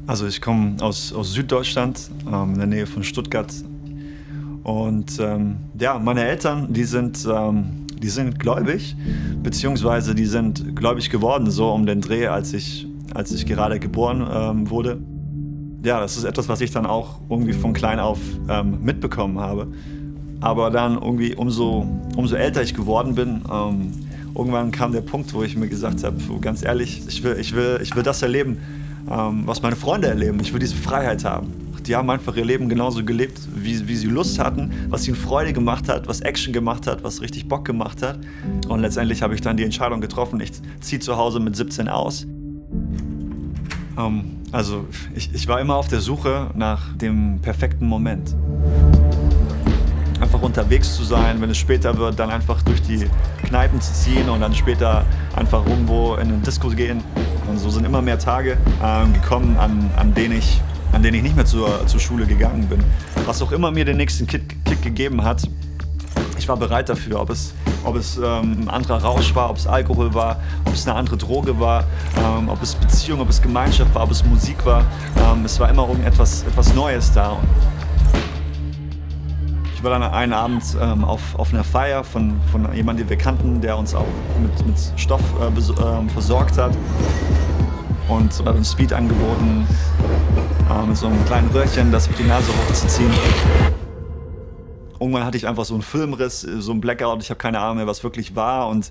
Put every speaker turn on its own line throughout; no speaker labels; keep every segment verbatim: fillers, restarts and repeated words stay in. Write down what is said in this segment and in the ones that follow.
Also ich komme aus, aus Süddeutschland, ähm, in der Nähe von Stuttgart. Und ähm, ja, meine Eltern, die sind, ähm, die sind gläubig, beziehungsweise die sind gläubig geworden, so um den Dreh, als ich, als ich gerade geboren ähm, wurde. Ja, das ist etwas, was ich dann auch irgendwie von klein auf ähm, mitbekommen habe. Aber dann irgendwie, umso, umso älter ich geworden bin, ähm, irgendwann kam der Punkt, wo ich mir gesagt habe, ganz ehrlich, ich will, ich will, ich will das erleben, ähm, was meine Freunde erleben. Ich will diese Freiheit haben. Die haben einfach ihr Leben genauso gelebt, wie, wie sie Lust hatten, was ihnen Freude gemacht hat, was Action gemacht hat, was richtig Bock gemacht hat. Und letztendlich habe ich dann die Entscheidung getroffen, ich ziehe zu Hause mit siebzehn aus. Ähm, also ich, ich war immer auf der Suche nach dem perfekten Moment. Einfach unterwegs zu sein, wenn es später wird, dann einfach durch die Kneipen zu ziehen und dann später einfach irgendwo in eine Disco gehen. Und so sind immer mehr Tage ähm, gekommen, an, an, denen ich, an denen ich nicht mehr zur, zur Schule gegangen bin. Was auch immer mir den nächsten Kick, Kick gegeben hat, ich war bereit dafür. Ob es, ob es ähm, ein anderer Rausch war, ob es Alkohol war, ob es eine andere Droge war, ähm, ob es Beziehung, ob es Gemeinschaft war, ob es Musik war. Ähm, es war immer irgendetwas etwas Neues da. Ich war dann einen Abend ähm, auf, auf einer Feier von, von jemandem, den wir kannten, der uns auch mit, mit Stoff äh, bes- äh, versorgt hat. Und hat uns Speed angeboten, äh, mit so einem kleinen Röhrchen, das auf die Nase hochzuziehen. Irgendwann hatte ich einfach so einen Filmriss, so einen Blackout. Ich habe keine Ahnung mehr, was wirklich war. Und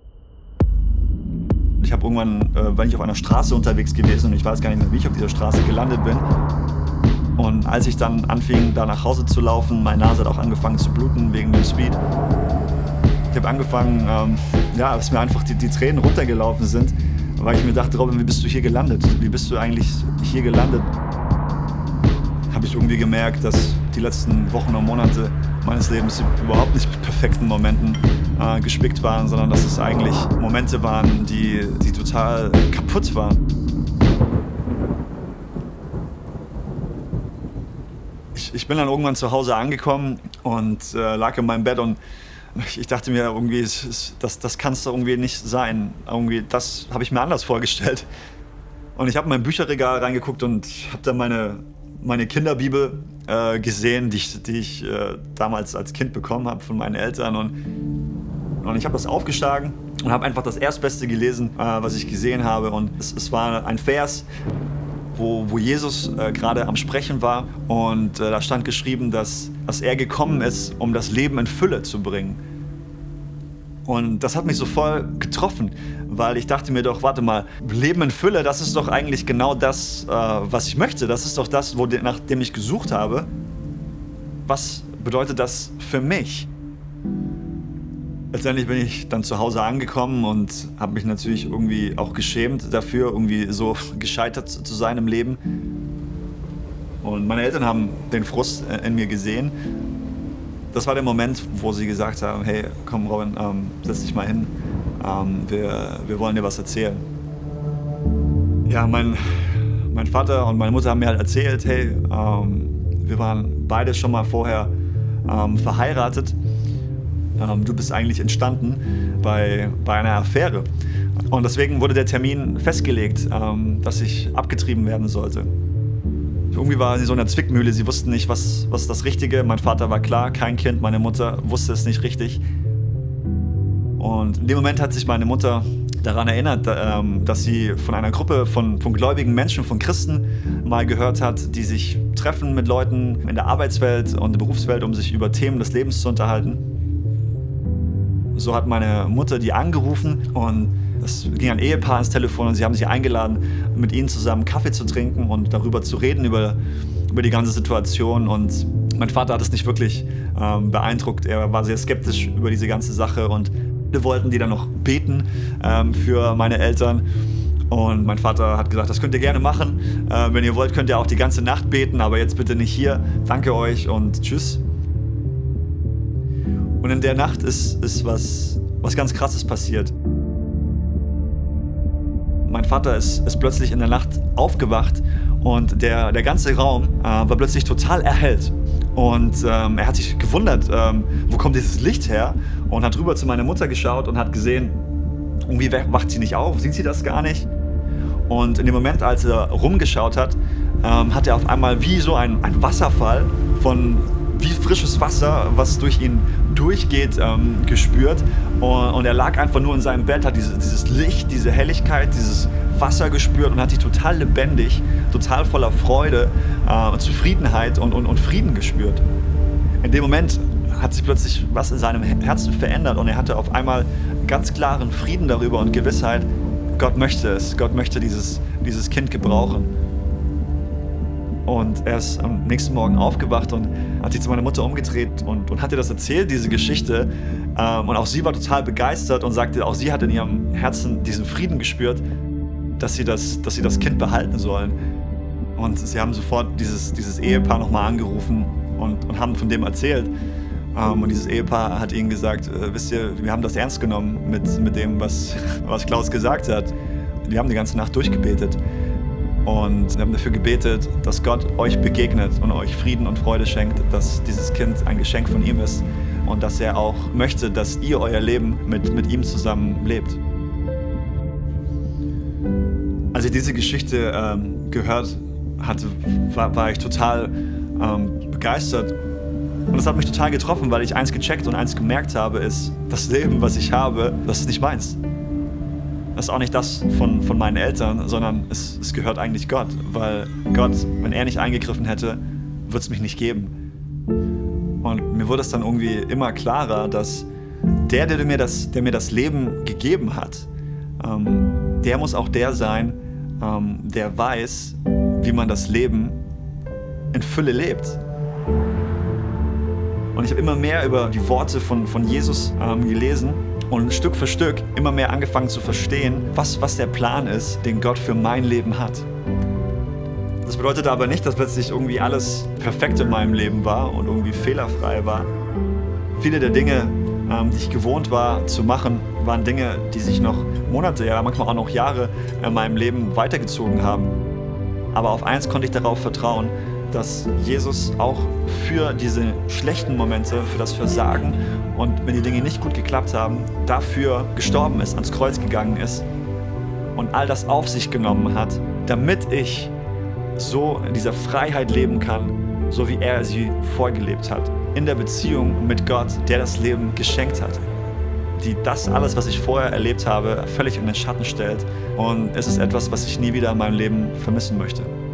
ich habe irgendwann, äh, war ich auf einer Straße unterwegs gewesen und ich weiß gar nicht mehr, wie ich auf dieser Straße gelandet bin. Und als ich dann anfing, da nach Hause zu laufen, meine Nase hat auch angefangen zu bluten wegen dem Speed. Ich habe angefangen, ähm, ja, dass mir einfach die, die Tränen runtergelaufen sind, weil ich mir dachte, Robin, wie bist du hier gelandet? Wie bist du eigentlich hier gelandet? Habe ich irgendwie gemerkt, dass die letzten Wochen und Monate meines Lebens überhaupt nicht mit perfekten Momenten äh, gespickt waren, sondern dass es eigentlich Momente waren, die, die total kaputt waren. Ich, ich bin dann irgendwann zu Hause angekommen und äh, lag in meinem Bett und ich, ich dachte mir irgendwie, es, es, das, das kann es doch irgendwie nicht sein. Irgendwie, das habe ich mir anders vorgestellt. Und ich habe in mein Bücherregal reingeguckt und habe dann meine, meine Kinderbibel äh, gesehen, die ich, die ich äh, damals als Kind bekommen habe von meinen Eltern. Und, und ich habe das aufgeschlagen und habe einfach das Erstbeste gelesen, äh, was ich gesehen habe. Und es, es war ein Vers, Wo, wo Jesus äh, gerade am Sprechen war und äh, da stand geschrieben, dass, dass er gekommen ist, um das Leben in Fülle zu bringen. Und das hat mich so voll getroffen, weil ich dachte mir doch, warte mal, Leben in Fülle, das ist doch eigentlich genau das, äh, was ich möchte. Das ist doch das, wo, nach dem ich gesucht habe. Was bedeutet das für mich? Letztendlich bin ich dann zu Hause angekommen und habe mich natürlich irgendwie auch geschämt dafür, irgendwie so gescheitert zu sein im Leben. Und meine Eltern haben den Frust in mir gesehen. Das war der Moment, wo sie gesagt haben, hey, komm Robin, ähm, setz dich mal hin, ähm, wir, wir wollen dir was erzählen. Ja, mein, mein Vater und meine Mutter haben mir halt erzählt, hey, ähm, wir waren beide schon mal vorher ähm, verheiratet. Du bist eigentlich entstanden bei, bei einer Affäre. Und deswegen wurde der Termin festgelegt, ähm, dass ich abgetrieben werden sollte. Irgendwie war sie so in der Zwickmühle, sie wussten nicht, was, was das Richtige. Mein Vater war klar, kein Kind, meine Mutter wusste es nicht richtig. Und in dem Moment hat sich meine Mutter daran erinnert, ähm, dass sie von einer Gruppe von, von gläubigen Menschen, von Christen mal gehört hat, die sich treffen mit Leuten in der Arbeitswelt und der Berufswelt, um sich über Themen des Lebens zu unterhalten. So hat meine Mutter die angerufen und es ging ein Ehepaar ins Telefon und sie haben sie eingeladen, mit ihnen zusammen Kaffee zu trinken und darüber zu reden, über, über die ganze Situation. Und mein Vater hat es nicht wirklich ähm, beeindruckt. Er war sehr skeptisch über diese ganze Sache und wir wollten die dann noch beten ähm, für meine Eltern. Und mein Vater hat gesagt, das könnt ihr gerne machen. Äh, wenn ihr wollt, könnt ihr auch die ganze Nacht beten, aber jetzt bitte nicht hier. Danke euch und tschüss. Und in der Nacht ist, ist was, was ganz Krasses passiert. Mein Vater ist, ist plötzlich in der Nacht aufgewacht und der, der ganze Raum äh, war plötzlich total erhellt. Und ähm, er hat sich gewundert, ähm, wo kommt dieses Licht her? Und hat rüber zu meiner Mutter geschaut und hat gesehen, irgendwie wacht sie nicht auf, sieht sie das gar nicht? Und in dem Moment, als er rumgeschaut hat, ähm, hat er auf einmal wie so ein, ein Wasserfall von wie frisches Wasser, was durch ihn durchgeht, ähm, gespürt. Und, und er lag einfach nur in seinem Bett, hat diese, dieses Licht, diese Helligkeit, dieses Wasser gespürt und hat sich total lebendig, total voller Freude, äh, Zufriedenheit und, und, und Frieden gespürt. In dem Moment hat sich plötzlich was in seinem Herzen verändert und er hatte auf einmal ganz klaren Frieden darüber und Gewissheit, Gott möchte es, Gott möchte dieses, dieses Kind gebrauchen. Und er ist am nächsten Morgen aufgewacht und hat sich zu meiner Mutter umgedreht und, und hat ihr das erzählt, diese Geschichte. Ähm, und auch sie war total begeistert und sagte, auch sie hat in ihrem Herzen diesen Frieden gespürt, dass sie das, dass sie das Kind behalten sollen. Und sie haben sofort dieses, dieses Ehepaar nochmal angerufen und, und haben von dem erzählt. Ähm, und dieses Ehepaar hat ihnen gesagt, äh, wisst ihr, wir haben das ernst genommen mit, mit dem, was, was Klaus gesagt hat. Die haben die ganze Nacht durchgebetet. Und wir haben dafür gebetet, dass Gott euch begegnet und euch Frieden und Freude schenkt, dass dieses Kind ein Geschenk von ihm ist und dass er auch möchte, dass ihr euer Leben mit, mit ihm zusammen lebt. Als ich diese Geschichte ähm, gehört hatte, war, war ich total ähm, begeistert. Und das hat mich total getroffen, weil ich eins gecheckt und eins gemerkt habe, ist, das Leben, was ich habe, das ist nicht meins. Das ist auch nicht das von, von meinen Eltern, sondern es, es gehört eigentlich Gott. Weil Gott, wenn er nicht eingegriffen hätte, würde es mich nicht geben. Und mir wurde es dann irgendwie immer klarer, dass der, der mir das, der mir das Leben gegeben hat, ähm, der muss auch der sein, ähm, der weiß, wie man das Leben in Fülle lebt. Und ich habe immer mehr über die Worte von, von Jesus ähm, gelesen und Stück für Stück immer mehr angefangen zu verstehen, was, was der Plan ist, den Gott für mein Leben hat. Das bedeutet aber nicht, dass plötzlich irgendwie alles perfekt in meinem Leben war und irgendwie fehlerfrei war. Viele der Dinge, ähm, die ich gewohnt war zu machen, waren Dinge, die sich noch Monate, ja manchmal auch noch Jahre in meinem Leben weitergezogen haben. Aber auf eins konnte ich darauf vertrauen, dass Jesus auch für diese schlechten Momente, für das Versagen und wenn die Dinge nicht gut geklappt haben, dafür gestorben ist, ans Kreuz gegangen ist und all das auf sich genommen hat, damit ich so in dieser Freiheit leben kann, so wie er sie vorgelebt hat. In der Beziehung mit Gott, der das Leben geschenkt hat. Die das alles, was ich vorher erlebt habe, völlig in den Schatten stellt. Und es ist etwas, was ich nie wieder in meinem Leben vermissen möchte.